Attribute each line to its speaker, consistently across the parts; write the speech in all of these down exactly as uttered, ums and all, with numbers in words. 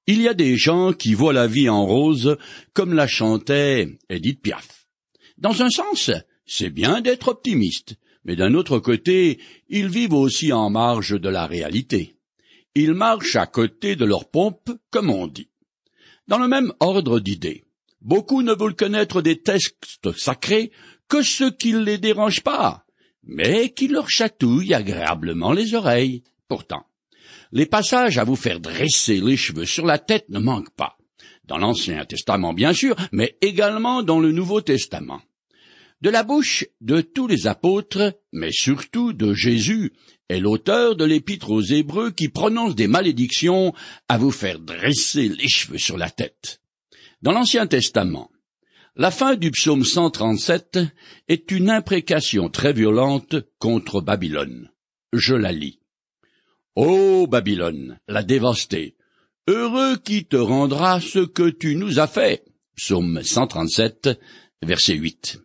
Speaker 1: Il y a des gens qui voient la vie en rose, comme la chantait Édith Piaf. Dans un sens, c'est bien d'être optimiste, mais d'un autre côté, ils vivent aussi en marge de la réalité. Ils marchent à côté de leur pompe, comme on dit. Dans le même ordre d'idées, beaucoup ne veulent connaître des textes sacrés que ce qui ne les dérange pas, mais qui leur chatouillent agréablement les oreilles. Pourtant, les passages à vous faire dresser les cheveux sur la tête ne manquent pas, dans l'Ancien Testament bien sûr, mais également dans le Nouveau Testament. De la bouche de tous les apôtres, mais surtout de Jésus, est l'auteur de l'Épître aux Hébreux qui prononce des malédictions à vous faire dresser les cheveux sur la tête. Dans l'Ancien Testament, la fin du psaume cent trente-sept est une imprécation très violente contre Babylone. Je la lis. Ô Babylone, la dévastée, heureux qui te rendra ce que tu nous as fait. Psaume cent trente-sept, verset huit.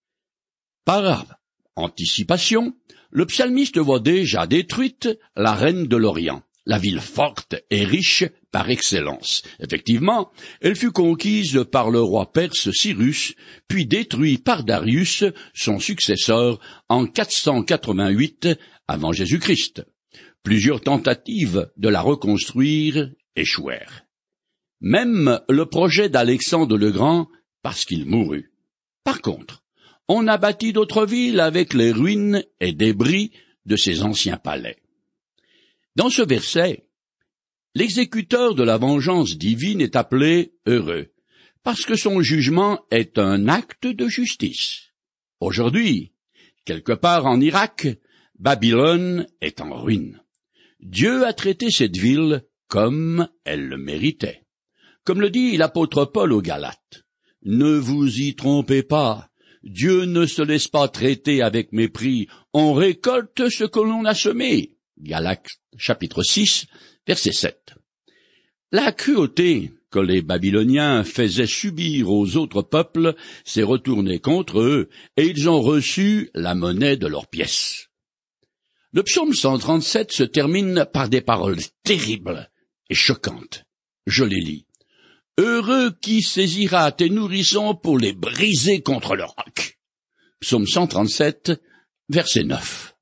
Speaker 1: Par anticipation, le psalmiste voit déjà détruite la reine de l'Orient, la ville forte et riche par excellence. Effectivement, elle fut conquise par le roi perse Cyrus, puis détruite par Darius, son successeur, en quatre cent quatre-vingt-huit avant Jésus-Christ. Plusieurs tentatives de la reconstruire échouèrent. Même le projet d'Alexandre le Grand, parce qu'il mourut. Par contre, on a bâti d'autres villes avec les ruines et débris de ces anciens palais. Dans ce verset, l'exécuteur de la vengeance divine est appelé heureux, parce que son jugement est un acte de justice. Aujourd'hui, quelque part en Irak, Babylone est en ruine. Dieu a traité cette ville comme elle le méritait. Comme le dit l'apôtre Paul aux Galates, « Ne vous y trompez pas, Dieu ne se laisse pas traiter avec mépris, on récolte ce que l'on a semé. » Galates chapitre six, verset sept. La cruauté que les Babyloniens faisaient subir aux autres peuples s'est retournée contre eux, et ils ont reçu la monnaie de leurs pièces. Le psaume cent trente-sept se termine par des paroles terribles et choquantes. Je les lis. « Heureux qui saisira tes nourrissons pour les briser contre le roc. » Psaume cent trente-sept, verset neuf.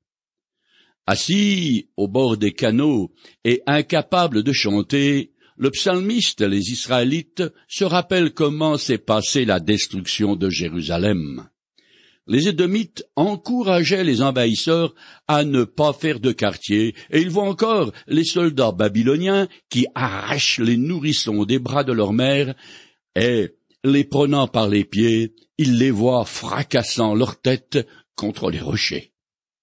Speaker 1: Assis au bord des canaux et incapable de chanter, le psalmiste, les Israélites, se rappellent comment s'est passée la destruction de Jérusalem. Les Édomites encourageaient les envahisseurs à ne pas faire de quartier, et ils voient encore les soldats babyloniens qui arrachent les nourrissons des bras de leur mère, et, les prenant par les pieds, ils les voient fracassant leur tête contre les rochers.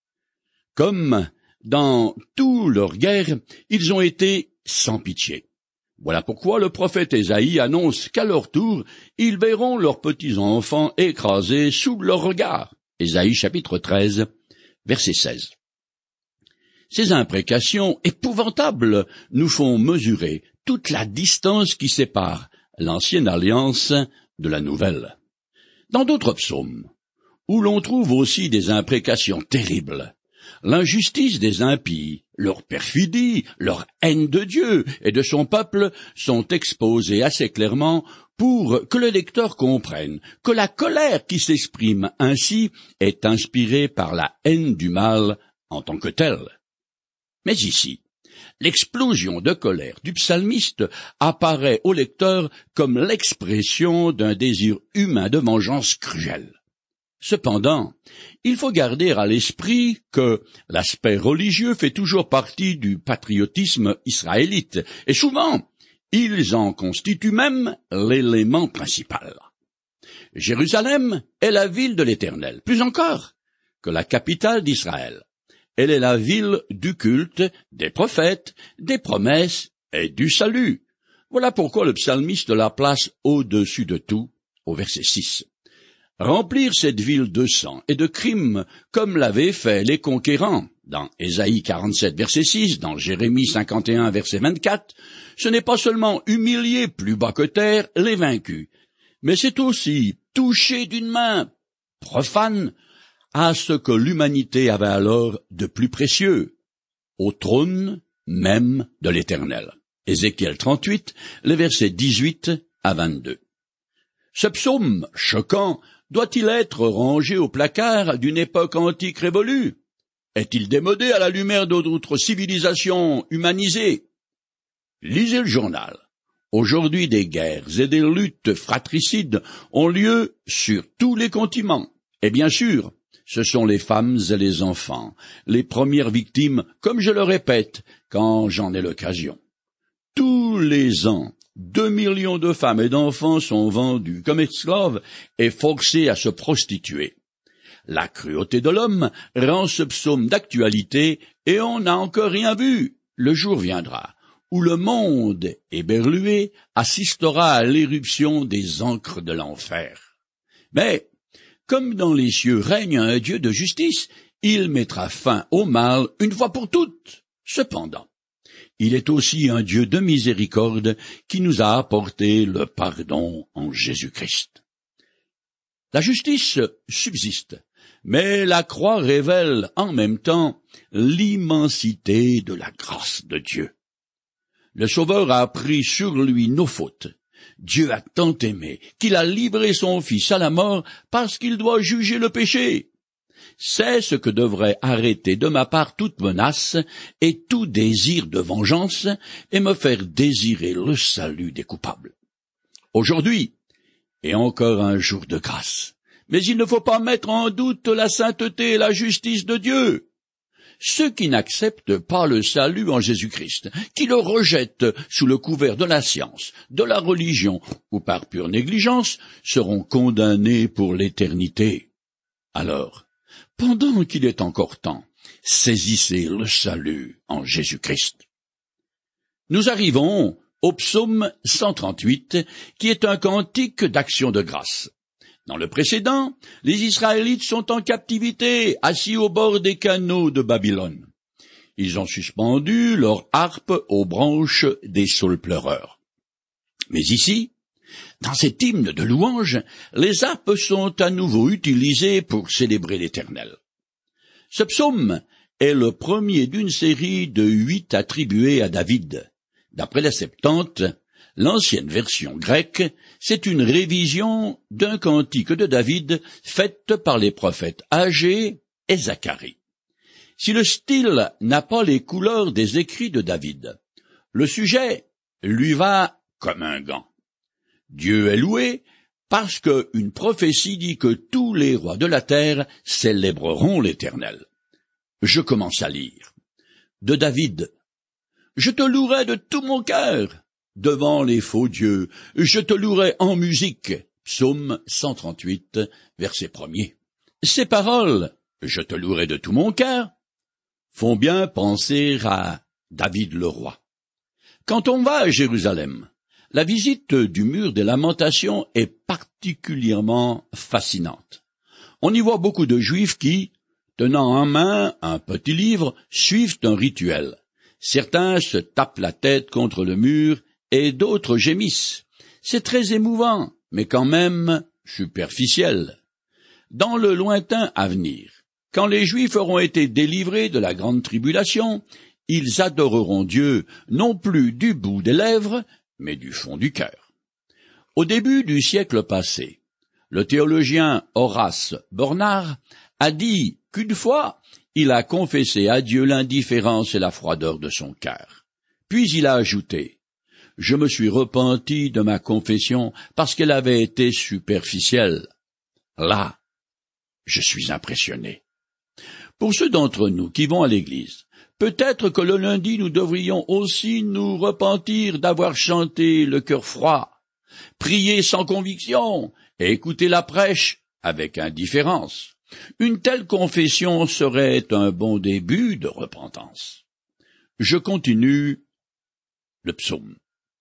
Speaker 1: Comme dans toute leur guerre, ils ont été sans pitié. Voilà pourquoi le prophète Ésaïe annonce qu'à leur tour, ils verront leurs petits-enfants écrasés sous leur regard. Ésaïe chapitre treize, verset seize. Ces imprécations épouvantables nous font mesurer toute la distance qui sépare l'ancienne alliance de la nouvelle. Dans d'autres psaumes, où l'on trouve aussi des imprécations terribles, l'injustice des impies, leur perfidie, leur haine de Dieu et de son peuple sont exposées assez clairement pour que le lecteur comprenne que la colère qui s'exprime ainsi est inspirée par la haine du mal en tant que telle. Mais ici, l'explosion de colère du psalmiste apparaît au lecteur comme l'expression d'un désir humain de vengeance cruelle. Cependant, il faut garder à l'esprit que l'aspect religieux fait toujours partie du patriotisme israélite, et souvent, ils en constituent même l'élément principal. Jérusalem est la ville de l'Éternel, plus encore que la capitale d'Israël. Elle est la ville du culte, des prophètes, des promesses et du salut. Voilà pourquoi le psalmiste la place au-dessus de tout, au verset six. Remplir cette ville de sang et de crimes, comme l'avaient fait les conquérants, dans Ésaïe quarante-sept, verset six, dans Jérémie cinquante et un, verset vingt-quatre, ce n'est pas seulement humilier plus bas que terre les vaincus, mais c'est aussi toucher d'une main profane à ce que l'humanité avait alors de plus précieux, au trône même de l'Éternel. Ézéchiel trente-huit, les versets dix-huit à vingt-deux. Ce psaume choquant doit-il être rangé au placard d'une époque antique révolue? Est-il démodé à la lumière d'autres civilisations humanisées? Lisez le journal. Aujourd'hui, des guerres et des luttes fratricides ont lieu sur tous les continents. Et bien sûr, ce sont les femmes et les enfants, les premières victimes, comme je le répète, quand j'en ai l'occasion. Tous les ans, deux millions de femmes et d'enfants sont vendus comme esclaves et forcés à se prostituer. La cruauté de l'homme rend ce psaume d'actualité et on n'a encore rien vu. Le jour viendra où le monde éberlué assistera à l'éruption des ancres de l'enfer. Mais, comme dans les cieux règne un Dieu de justice, il mettra fin au mal une fois pour toutes. Cependant, il est aussi un Dieu de miséricorde qui nous a apporté le pardon en Jésus-Christ. La justice subsiste, mais la croix révèle en même temps l'immensité de la grâce de Dieu. Le Sauveur a pris sur lui nos fautes. Dieu a tant aimé qu'il a livré son Fils à la mort parce qu'il doit juger le péché. C'est ce que devrait arrêter de ma part toute menace et tout désir de vengeance et me faire désirer le salut des coupables. Aujourd'hui est encore un jour de grâce, mais il ne faut pas mettre en doute la sainteté et la justice de Dieu. Ceux qui n'acceptent pas le salut en Jésus-Christ, qui le rejettent sous le couvert de la science, de la religion ou par pure négligence, seront condamnés pour l'éternité. Alors, pendant qu'il est encore temps, saisissez le salut en Jésus-Christ. Nous arrivons au psaume cent trente-huit, qui est un cantique d'action de grâce. Dans le précédent, les Israélites sont en captivité, assis au bord des canaux de Babylone. Ils ont suspendu leur harpe aux branches des saules pleureurs. Mais ici, dans cet hymne de louange, les harpes sont à nouveau utilisées pour célébrer l'Éternel. Ce psaume est le premier d'une série de huit attribués à David. D'après la Septante, l'ancienne version grecque, c'est une révision d'un cantique de David faite par les prophètes Agé et Zacharie. Si le style n'a pas les couleurs des écrits de David, le sujet lui va comme un gant. Dieu est loué parce qu'une prophétie dit que tous les rois de la terre célébreront l'Éternel. Je commence à lire. De David. Je te louerai de tout mon cœur. Devant les faux dieux, je te louerai en musique. Psaume cent trente-huit, verset premier. Ces paroles, je te louerai de tout mon cœur, font bien penser à David le roi. Quand on va à Jérusalem, la visite du mur des Lamentations est particulièrement fascinante. On y voit beaucoup de Juifs qui, tenant en main un petit livre, suivent un rituel. Certains se tapent la tête contre le mur et d'autres gémissent. C'est très émouvant, mais quand même superficiel. Dans le lointain avenir, quand les Juifs auront été délivrés de la grande tribulation, ils adoreront Dieu non plus du bout des lèvres, mais du fond du cœur. Au début du siècle passé, le théologien Horace Bernard a dit qu'une fois, il a confessé à Dieu l'indifférence et la froideur de son cœur. Puis il a ajouté « Je me suis repenti de ma confession parce qu'elle avait été superficielle. » Là, je suis impressionné. Pour ceux d'entre nous qui vont à l'église, peut-être que le lundi nous devrions aussi nous repentir d'avoir chanté le cœur froid, prier sans conviction et écouter la prêche avec indifférence. Une telle confession serait un bon début de repentance. Je continue le psaume.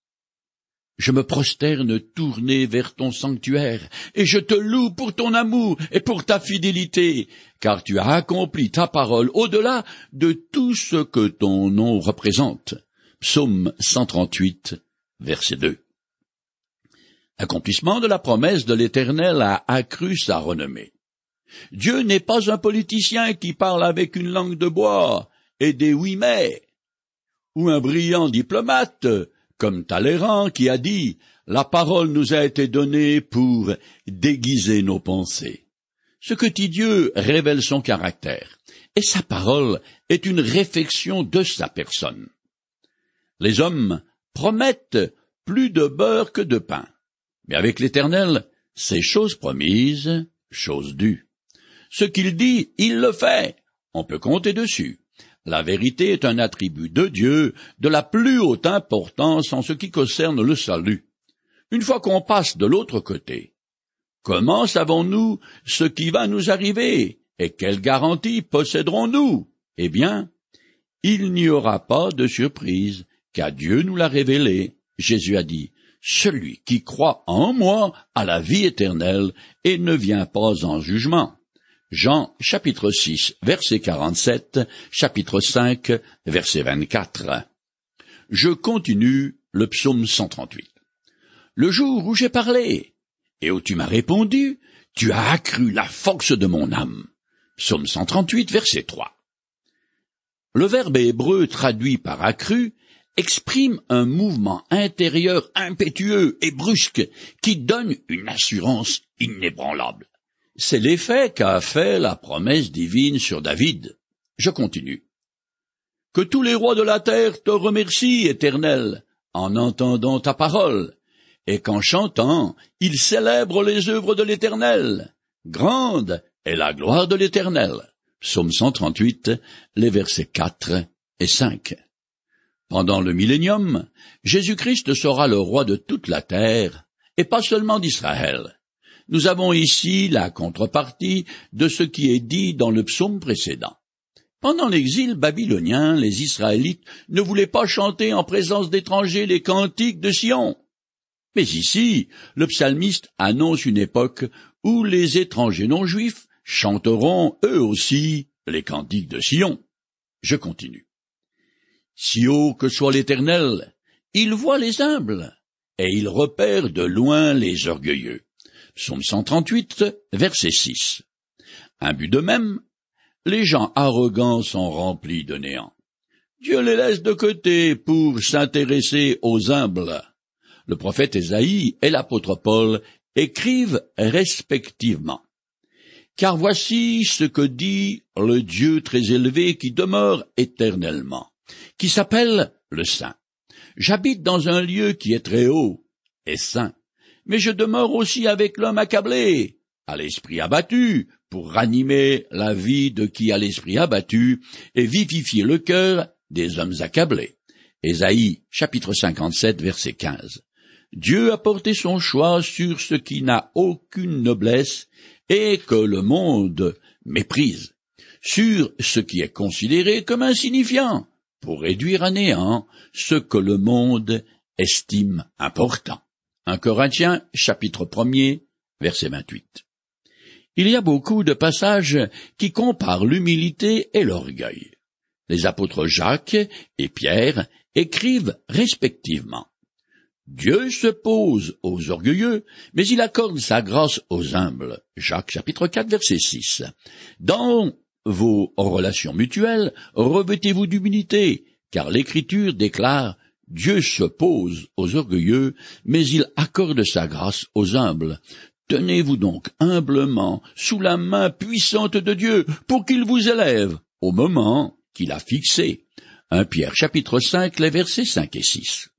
Speaker 1: Je me prosterne tourné vers ton sanctuaire, et je te loue pour ton amour et pour ta fidélité, car tu as accompli ta parole au-delà de tout ce que ton nom représente. Psaume cent trente-huit, verset deux. Accomplissement de la promesse de l'Éternel a accru sa renommée. Dieu n'est pas un politicien qui parle avec une langue de bois et des oui mais, ou un brillant diplomate, comme Talleyrand qui a dit « La parole nous a été donnée pour déguiser nos pensées ». Ce que dit Dieu révèle son caractère, et sa parole est une réflexion de sa personne. Les hommes promettent plus de beurre que de pain, mais avec l'Éternel, c'est chose promise, chose due. Ce qu'il dit, il le fait, on peut compter dessus. La vérité est un attribut de Dieu de la plus haute importance en ce qui concerne le salut. Une fois qu'on passe de l'autre côté, comment savons-nous ce qui va nous arriver et quelle garantie posséderons-nous? Eh bien, il n'y aura pas de surprise, car Dieu nous l'a révélé. Jésus a dit, « Celui qui croit en moi a la vie éternelle et ne vient pas en jugement. » Jean, chapitre six, verset quarante-sept, chapitre cinq, verset vingt-quatre. Je continue le psaume cent trente-huit. Le jour où j'ai parlé, et où tu m'as répondu, tu as accru la force de mon âme. Psaume cent trente-huit, verset trois. Le verbe hébreu traduit par accru exprime un mouvement intérieur impétueux et brusque qui donne une assurance inébranlable. C'est l'effet qu'a fait la promesse divine sur David. Je continue. Que tous les rois de la terre te remercient, Éternel, en entendant ta parole, et qu'en chantant, ils célèbrent les œuvres de l'Éternel. Grande est la gloire de l'Éternel. Psaume cent trente-huit, les versets quatre et cinq. Pendant le millénium, Jésus-Christ sera le roi de toute la terre, et pas seulement d'Israël. Nous avons ici la contrepartie de ce qui est dit dans le psaume précédent. Pendant l'exil babylonien, les Israélites ne voulaient pas chanter en présence d'étrangers les cantiques de Sion. Mais ici, le psalmiste annonce une époque où les étrangers non-juifs chanteront eux aussi les cantiques de Sion. Je continue. Si haut que soit l'Éternel, il voit les humbles, et il repère de loin les orgueilleux. Psaume cent trente-huit, verset six. Imbus de même, les gens arrogants sont remplis de néant. Dieu les laisse de côté pour s'intéresser aux humbles. Le prophète Ésaïe et l'apôtre Paul écrivent respectivement. Car voici ce que dit le Dieu très élevé qui demeure éternellement, qui s'appelle le Saint. J'habite dans un lieu qui est très haut et saint. Mais je demeure aussi avec l'homme accablé, à l'esprit abattu, pour ranimer la vie de qui a l'esprit abattu et vivifier le cœur des hommes accablés. Ésaïe, chapitre cinquante-sept, verset quinze. Dieu a porté son choix sur ce qui n'a aucune noblesse et que le monde méprise, sur ce qui est considéré comme insignifiant, pour réduire à néant ce que le monde estime important. un Corinthiens, chapitre premier, verset vingt-huit. Il y a beaucoup de passages qui comparent l'humilité et l'orgueil. Les apôtres Jacques et Pierre écrivent respectivement. Dieu se pose aux orgueilleux, mais il accorde sa grâce aux humbles. Jacques, chapitre quatre, verset six. Dans vos relations mutuelles, revêtez-vous d'humilité, car l'Écriture déclare Dieu s'oppose aux orgueilleux, mais il accorde sa grâce aux humbles. Tenez-vous donc humblement sous la main puissante de Dieu pour qu'il vous élève au moment qu'il a fixé. un Pierre chapitre cinq, les versets cinq et six.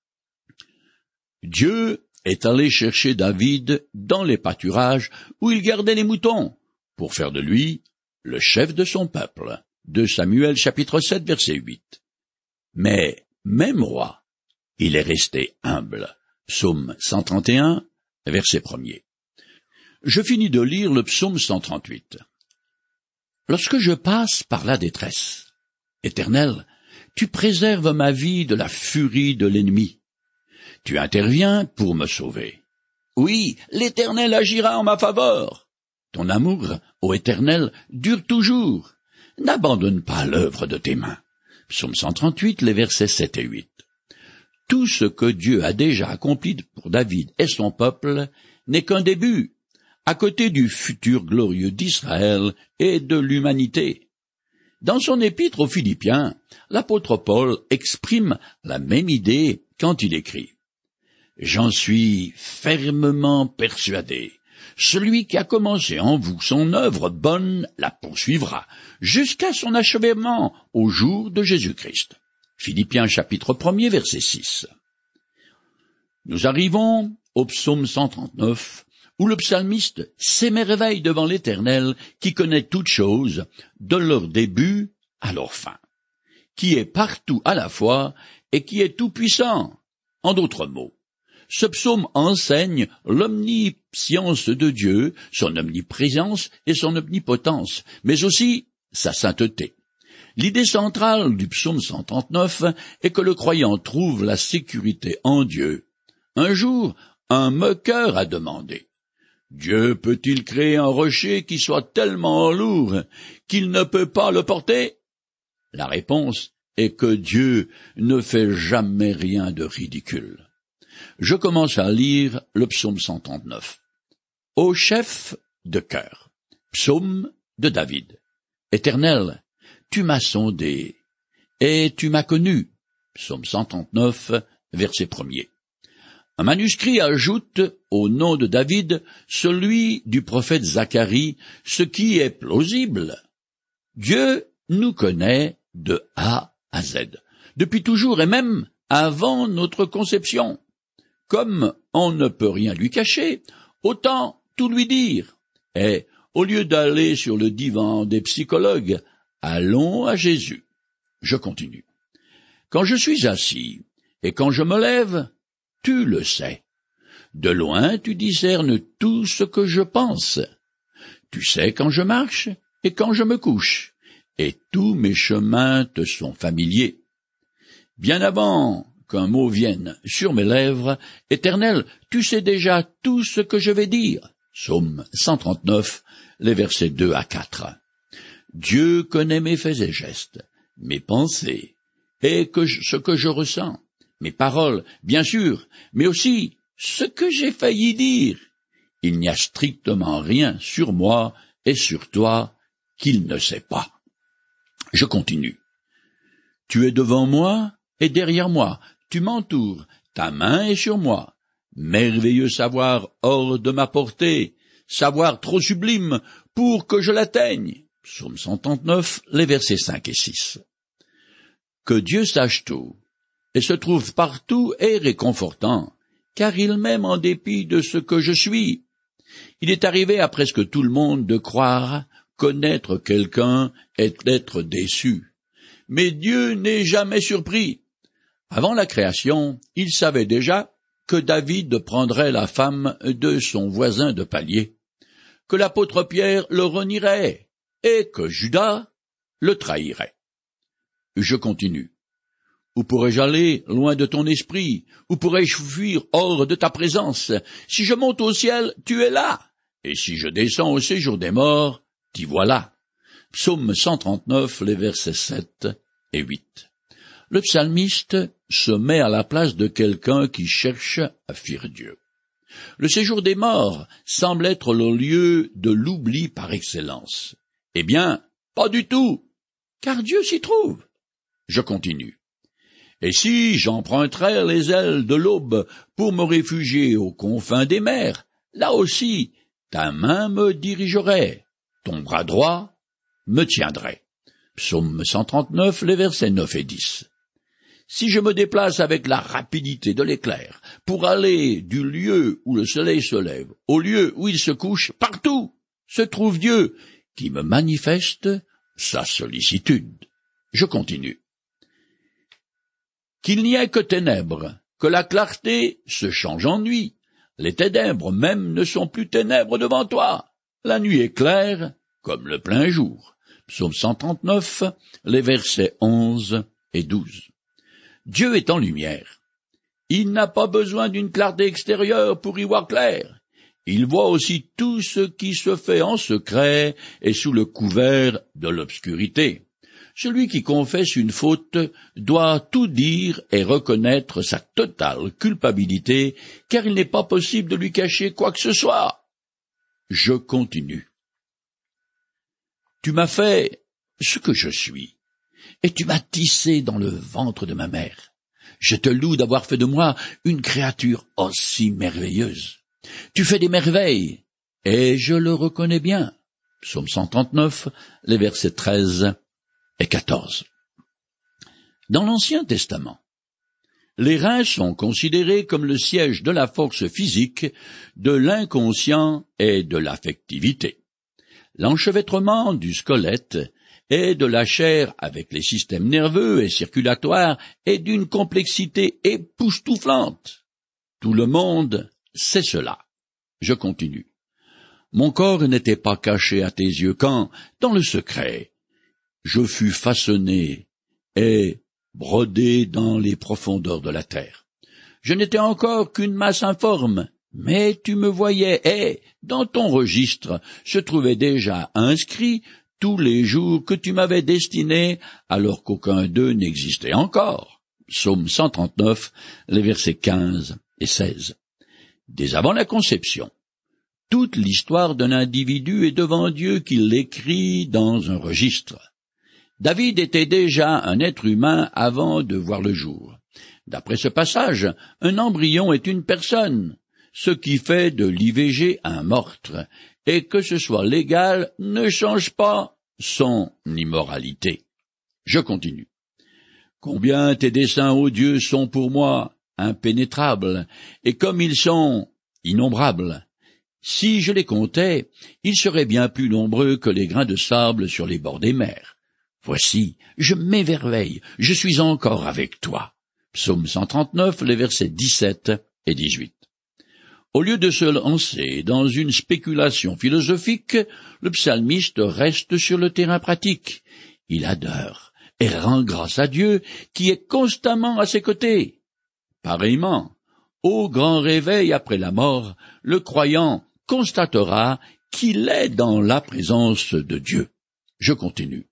Speaker 1: Dieu est allé chercher David dans les pâturages où il gardait les moutons pour faire de lui le chef de son peuple. deux Samuel chapitre sept, verset huit. Mais même roi, il est resté humble. Psaume cent trente et un, verset premier. Je finis de lire le psaume cent trente-huit. Lorsque je passe par la détresse, Éternel, tu préserves ma vie de la furie de l'ennemi. Tu interviens pour me sauver. Oui, l'Éternel agira en ma faveur. Ton amour, ô Éternel, dure toujours. N'abandonne pas l'œuvre de tes mains. Psaume cent trente-huit, les versets sept et huit. Tout ce que Dieu a déjà accompli pour David et son peuple n'est qu'un début, à côté du futur glorieux d'Israël et de l'humanité. Dans son épître aux Philippiens, l'apôtre Paul exprime la même idée quand il écrit « J'en suis fermement persuadé. Celui qui a commencé en vous son œuvre bonne la poursuivra, jusqu'à son achèvement au jour de Jésus-Christ. » Philippiens chapitre premier, verset six. Nous arrivons au psaume cent trente-neuf, où le psalmiste s'émerveille devant l'Éternel qui connaît toutes choses, de leur début à leur fin, qui est partout à la fois et qui est tout-puissant. En d'autres mots, ce psaume enseigne l'omniscience de Dieu, son omniprésence et son omnipotence, mais aussi sa sainteté. L'idée centrale du psaume cent trente-neuf est que le croyant trouve la sécurité en Dieu. Un jour, un moqueur a demandé « Dieu peut-il créer un rocher qui soit tellement lourd qu'il ne peut pas le porter ?» La réponse est que Dieu ne fait jamais rien de ridicule. Je commence à lire le psaume cent trente-neuf. Au chef de chœur, psaume de David. Éternel, tu m'as sondé, et tu m'as connu. Psaume cent trente-neuf, verset premier. Un manuscrit ajoute au nom de David celui du prophète Zacharie, ce qui est plausible. Dieu nous connaît de A à Z, depuis toujours et même avant notre conception. Comme on ne peut rien lui cacher, autant tout lui dire. Et, au lieu d'aller sur le divan des psychologues, allons à Jésus. Je continue. Quand je suis assis, et quand je me lève, tu le sais. De loin tu discernes tout ce que je pense. Tu sais quand je marche, et quand je me couche, et tous mes chemins te sont familiers. Bien avant qu'un mot vienne sur mes lèvres, Éternel, tu sais déjà tout ce que je vais dire. Psaume cent trente-neuf, les versets deux à quatre. Dieu connaît mes faits et gestes, mes pensées, et que je, ce que je ressens, mes paroles, bien sûr, mais aussi ce que j'ai failli dire. Il n'y a strictement rien sur moi et sur toi qu'il ne sait pas. Je continue. Tu es devant moi et derrière moi, tu m'entoures, ta main est sur moi. Merveilleux savoir hors de ma portée, savoir trop sublime pour que je l'atteigne. Psaume cent trente-neuf, les versets cinq et six. Que Dieu sache tout et se trouve partout est réconfortant, car il m'aime en dépit de ce que je suis. Il est arrivé à presque tout le monde de croire connaître quelqu'un et d'être déçu. Mais Dieu n'est jamais surpris. Avant la création, il savait déjà que David prendrait la femme de son voisin de palier, que l'apôtre Pierre le renierait, et que Judas le trahirait. Je continue. Où pourrais-je aller loin de ton esprit? Où pourrais-je fuir hors de ta présence? Si je monte au ciel, tu es là, et si je descends au séjour des morts, t'y voilà. Psaume cent trente-neuf, les versets sept et huit. Le psalmiste se met à la place de quelqu'un qui cherche à fuir Dieu. Le séjour des morts semble être le lieu de l'oubli par excellence. Eh bien, pas du tout, car Dieu s'y trouve. Je continue. Et si j'emprunterais les ailes de l'aube pour me réfugier aux confins des mers, là aussi, ta main me dirigerait, ton bras droit me tiendrait. Psaume cent trente-neuf, les versets neuf et dix. Si je me déplace avec la rapidité de l'éclair pour aller du lieu où le soleil se lève au lieu où il se couche, partout se trouve Dieu qui me manifeste sa sollicitude. Je continue. Qu'il n'y ait que ténèbres, que la clarté se change en nuit. Les ténèbres même ne sont plus ténèbres devant toi. La nuit est claire comme le plein jour. Psaume cent trente-neuf, les versets onze et douze. Dieu est en lumière. Il n'a pas besoin d'une clarté extérieure pour y voir clair. Il voit aussi tout ce qui se fait en secret et sous le couvert de l'obscurité. Celui qui confesse une faute doit tout dire et reconnaître sa totale culpabilité, car il n'est pas possible de lui cacher quoi que ce soit. Je continue. Tu m'as fait
Speaker 2: ce que je suis, et tu m'as tissé dans le ventre de ma mère. Je te loue d'avoir fait de moi une créature aussi merveilleuse. Tu fais des merveilles, et je le reconnais bien. Psaume cent trente-neuf, les versets treize et quatorze. Dans l'Ancien Testament, les reins sont considérés comme le siège de la force physique, de l'inconscient et de l'affectivité. L'enchevêtrement du squelette et de la chair avec les systèmes nerveux et circulatoires est d'une complexité époustouflante. Tout le monde sait cela. Je continue. Mon corps n'était pas caché à tes yeux quand, dans le secret, je fus façonné et brodé dans les profondeurs de la terre. Je n'étais encore qu'une masse informe, mais tu me voyais et, dans ton registre, se trouvaient déjà inscrits tous les jours que tu m'avais destinés, alors qu'aucun d'eux n'existait encore. Psaume cent trente-neuf, les versets quinze et seize. Dès avant la conception, toute l'histoire d'un individu est devant Dieu qui l'écrit dans un registre. David était déjà un être humain avant de voir le jour. D'après ce passage, un embryon est une personne, ce qui fait de l'I V G un meurtre, et que ce soit légal ne change pas son immoralité. Je continue. Combien tes desseins, ô Dieu, sont pour moi impénétrables, et comme ils sont innombrables. Si je les comptais, ils seraient bien plus nombreux que les grains de sable sur les bords des mers. Voici, je m'émerveille, je suis encore avec toi. Psaume cent trente-neuf, les versets dix-sept et dix-huit. Au lieu de se lancer dans une spéculation philosophique, le psalmiste reste sur le terrain pratique. Il adore et rend grâce à Dieu qui est constamment à ses côtés. Pareillement, au grand réveil après la mort, le croyant constatera qu'il est dans la présence de Dieu. Je continue.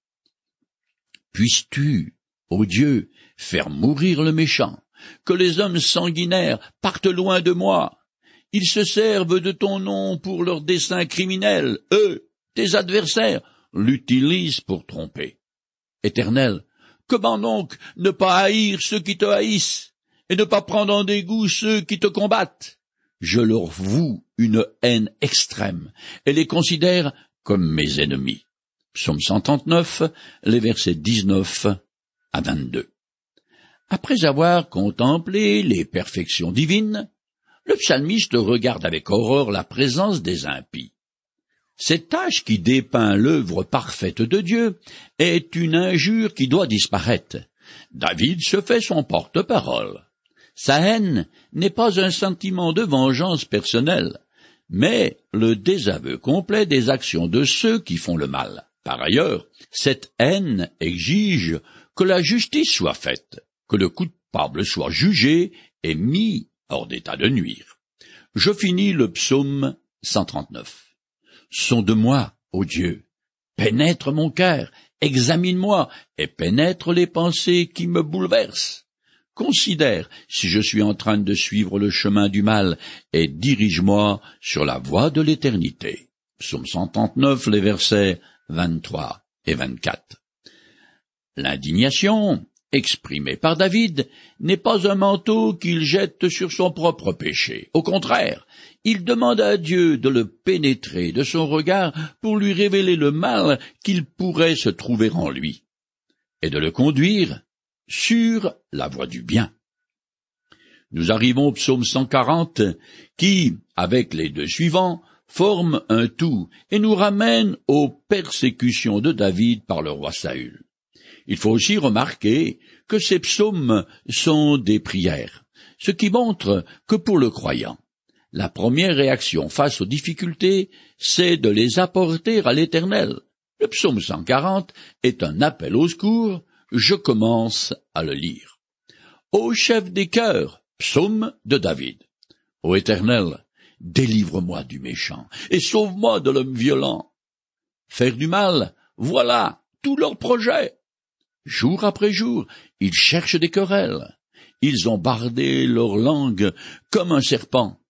Speaker 2: Puisses-tu, ô Dieu, faire mourir le méchant, que les hommes sanguinaires partent loin de moi. Ils se servent de ton nom pour leurs desseins criminels. Eux, tes adversaires, l'utilisent pour tromper. Éternel, comment donc ne pas haïr ceux qui te haïssent, et ne pas prendre en dégoût ceux qui te combattent? Je leur voue une haine extrême, et les considère comme mes ennemis. Psaume cent trente-neuf, les versets dix-neuf à vingt-deux. Après avoir contemplé les perfections divines, le psalmiste regarde avec horreur la présence des impies. Cette tâche qui dépeint l'œuvre parfaite de Dieu est une injure qui doit disparaître. David se fait son porte-parole. Sa haine n'est pas un sentiment de vengeance personnelle, mais le désaveu complet des actions de ceux qui font le mal. Par ailleurs, cette haine exige que la justice soit faite, que le coupable soit jugé et mis hors d'état de nuire. Je finis le psaume cent trente-neuf. Sonde-moi, ô Dieu, pénètre mon cœur, examine-moi et pénètre les pensées qui me bouleversent. Considère si je suis en train de suivre le chemin du mal et dirige-moi sur la voie de l'éternité. Psaume cent trente-neuf, les versets vingt-trois et vingt-quatre. L'indignation, exprimée par David, n'est pas un manteau qu'il jette sur son propre péché. Au contraire, il demande à Dieu de le pénétrer de son regard pour lui révéler le mal qu'il pourrait se trouver en lui, et de le conduire sur la voie du bien. Nous arrivons au psaume cent quarante, qui, avec les deux suivants, forme un tout et nous ramène aux persécutions de David par le roi Saül. Il faut aussi remarquer que ces psaumes sont des prières, ce qui montre que pour le croyant, la première réaction face aux difficultés, c'est de les apporter à l'Éternel. Le psaume cent quarante est un appel au secours. Je commence à le lire. Ô chef des cœurs, psaume de David. Ô Éternel, délivre-moi du méchant et sauve-moi de l'homme violent. Faire du mal, voilà tout leur projet. Jour après jour, ils cherchent des querelles. Ils ont bardé leur langue comme un serpent.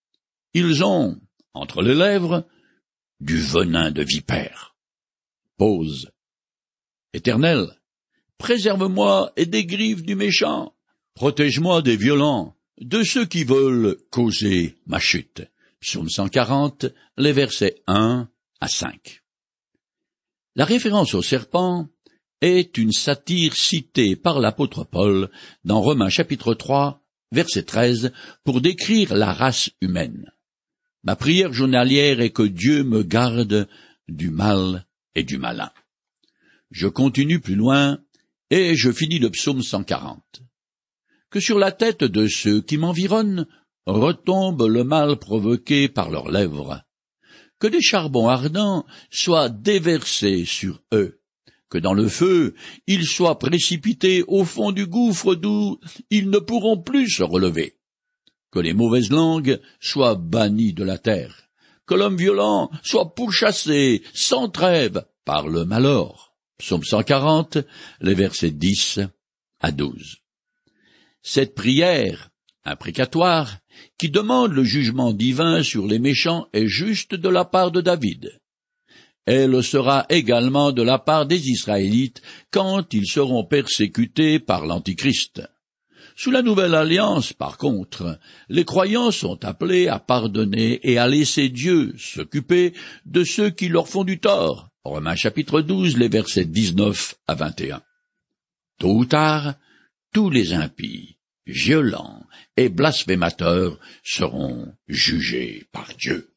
Speaker 2: Ils ont, entre les lèvres, du venin de vipère. Pause. Éternel, préserve-moi et des griffes du méchant. Protège-moi des violents, de ceux qui veulent causer ma chute. Psaume cent quarante, les versets un à cinq. La référence au serpent est une satire citée par l'apôtre Paul dans Romains chapitre trois, verset treize, pour décrire la race humaine. Ma prière journalière est que Dieu me garde du mal et du malin. Je continue plus loin, et je finis le psaume cent quarante. Que sur la tête de ceux qui m'environnent retombe le mal provoqué par leurs lèvres. Que des charbons ardents soient déversés sur eux. Que dans le feu, ils soient précipités au fond du gouffre d'où ils ne pourront plus se relever. Que les mauvaises langues soient bannies de la terre. Que l'homme violent soit pourchassé sans trêve par le malheur. Psaume cent quarante, les versets dix à douze. Cette prière imprécatoire qui demande le jugement divin sur les méchants est juste de la part de David. Elle sera également de la part des Israélites quand ils seront persécutés par l'Antichrist. Sous la Nouvelle Alliance, par contre, les croyants sont appelés à pardonner et à laisser Dieu s'occuper de ceux qui leur font du tort. Romains chapitre douze, les versets dix-neuf à vingt et un. Tôt ou tard, tous les impies, violents et blasphémateurs seront jugés par Dieu.